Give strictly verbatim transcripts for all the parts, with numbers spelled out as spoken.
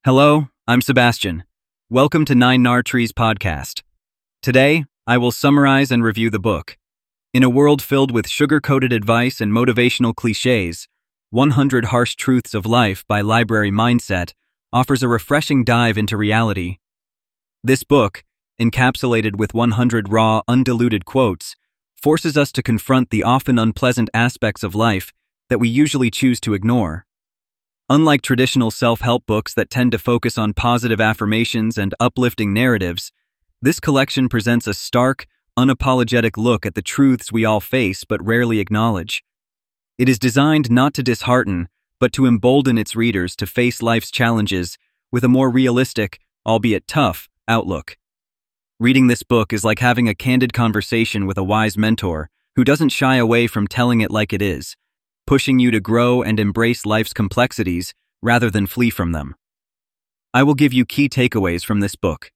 Hello, I'm Sebastian. Welcome to Nine Nar Trees podcast. Today, I will summarize and review the book. In a world filled with sugar-coated advice and motivational cliches, one hundred Harsh Truths of Life by Library Mindset offers a refreshing dive into reality. This book, encapsulated with one hundred raw, undiluted quotes, forces us to confront the often unpleasant aspects of life that we usually choose to ignore. Unlike traditional self-help books that tend to focus on positive affirmations and uplifting narratives, this collection presents a stark, unapologetic look at the truths we all face but rarely acknowledge. It is designed not to dishearten, but to embolden its readers to face life's challenges with a more realistic, albeit tough, outlook. Reading this book is like having a candid conversation with a wise mentor who doesn't shy away from telling it like it is, pushing you to grow and embrace life's complexities rather than flee from them. I will give you key takeaways from this book.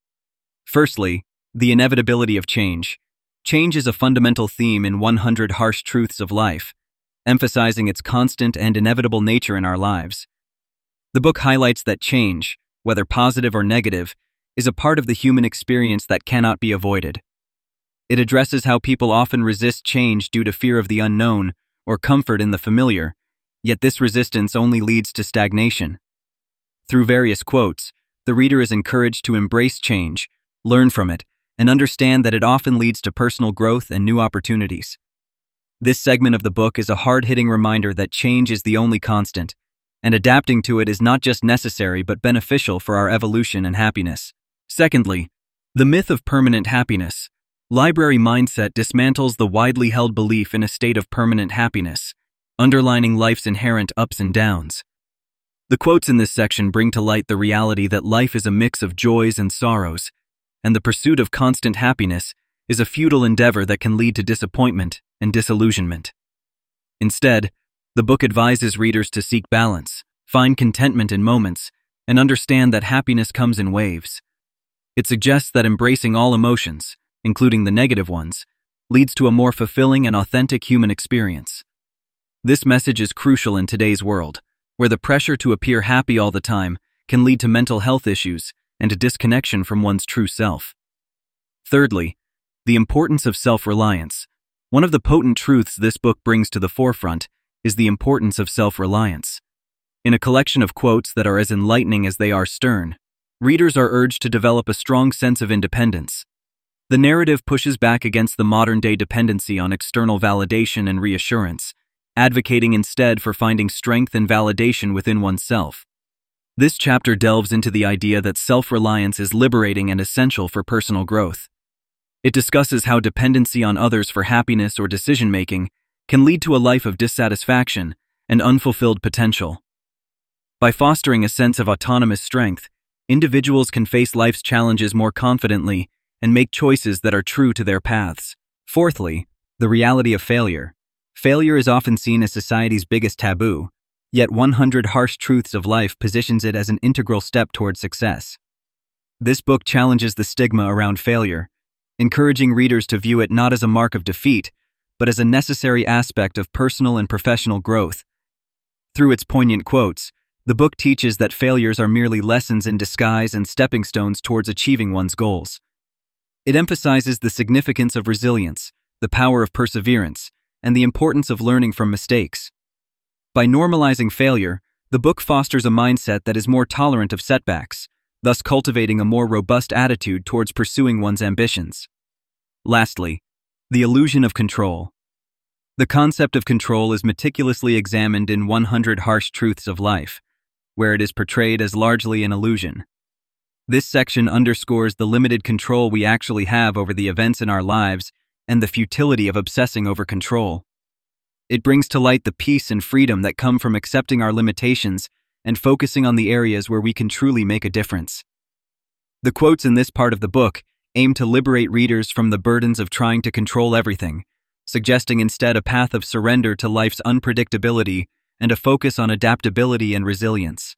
Firstly, the inevitability of change. Change is a fundamental theme in one hundred Harsh Truths of Life, emphasizing its constant and inevitable nature in our lives. The book highlights that change, whether positive or negative, is a part of the human experience that cannot be avoided. It addresses how people often resist change due to fear of the unknown or comfort in the familiar, yet this resistance only leads to stagnation. Through various quotes, the reader is encouraged to embrace change, learn from it, and understand that it often leads to personal growth and new opportunities. This segment of the book is a hard-hitting reminder that change is the only constant, and adapting to it is not just necessary but beneficial for our evolution and happiness. Secondly, the myth of permanent happiness. Library Mindset dismantles the widely held belief in a state of permanent happiness, underlining life's inherent ups and downs. The quotes in this section bring to light the reality that life is a mix of joys and sorrows, and the pursuit of constant happiness is a futile endeavor that can lead to disappointment and disillusionment. Instead, the book advises readers to seek balance, find contentment in moments, and understand that happiness comes in waves. It suggests that embracing all emotions, including the negative ones, leads to a more fulfilling and authentic human experience. This message is crucial in today's world, where the pressure to appear happy all the time can lead to mental health issues and a disconnection from one's true self. Thirdly, the importance of self-reliance. One of the potent truths this book brings to the forefront is the importance of self-reliance. In a collection of quotes that are as enlightening as they are stern, readers are urged to develop a strong sense of independence. The narrative pushes back against the modern-day dependency on external validation and reassurance, advocating instead for finding strength and validation within oneself. This chapter delves into the idea that self-reliance is liberating and essential for personal growth. It discusses how dependency on others for happiness or decision-making can lead to a life of dissatisfaction and unfulfilled potential. By fostering a sense of autonomous strength, individuals can face life's challenges more confidently and make choices that are true to their paths. Fourthly, the reality of failure. Failure is often seen as society's biggest taboo, yet one hundred Harsh Truths of Life positions it as an integral step toward success. This book challenges the stigma around failure, encouraging readers to view it not as a mark of defeat, but as a necessary aspect of personal and professional growth. Through its poignant quotes, the book teaches that failures are merely lessons in disguise and stepping stones towards achieving one's goals. It emphasizes the significance of resilience, the power of perseverance, and the importance of learning from mistakes. By normalizing failure, the book fosters a mindset that is more tolerant of setbacks, thus cultivating a more robust attitude towards pursuing one's ambitions. Lastly, the illusion of control. The concept of control is meticulously examined in one hundred Harsh Truths of Life, where it is portrayed as largely an illusion. This section underscores the limited control we actually have over the events in our lives and the futility of obsessing over control. It brings to light the peace and freedom that come from accepting our limitations and focusing on the areas where we can truly make a difference. The quotes in this part of the book aim to liberate readers from the burdens of trying to control everything, suggesting instead a path of surrender to life's unpredictability and a focus on adaptability and resilience.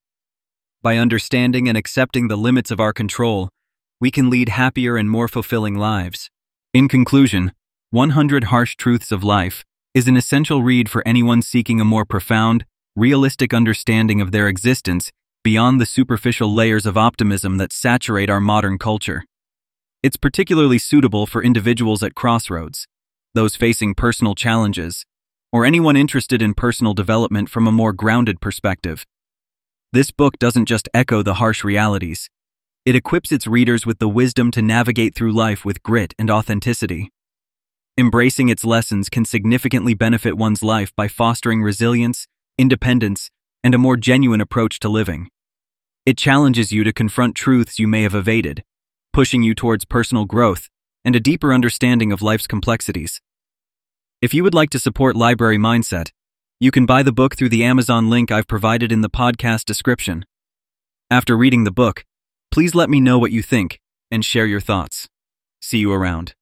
By understanding and accepting the limits of our control, we can lead happier and more fulfilling lives. In conclusion, one hundred Harsh Truths of Life is an essential read for anyone seeking a more profound, realistic understanding of their existence beyond the superficial layers of optimism that saturate our modern culture. It's particularly suitable for individuals at crossroads, those facing personal challenges, or anyone interested in personal development from a more grounded perspective. This book doesn't just echo the harsh realities. It equips its readers with the wisdom to navigate through life with grit and authenticity. Embracing its lessons can significantly benefit one's life by fostering resilience, independence, and a more genuine approach to living. It challenges you to confront truths you may have evaded, pushing you towards personal growth and a deeper understanding of life's complexities. If you would like to support Library Mindset, you can buy the book through the Amazon link I've provided in the podcast description. After reading the book, please let me know what you think and share your thoughts. See you around.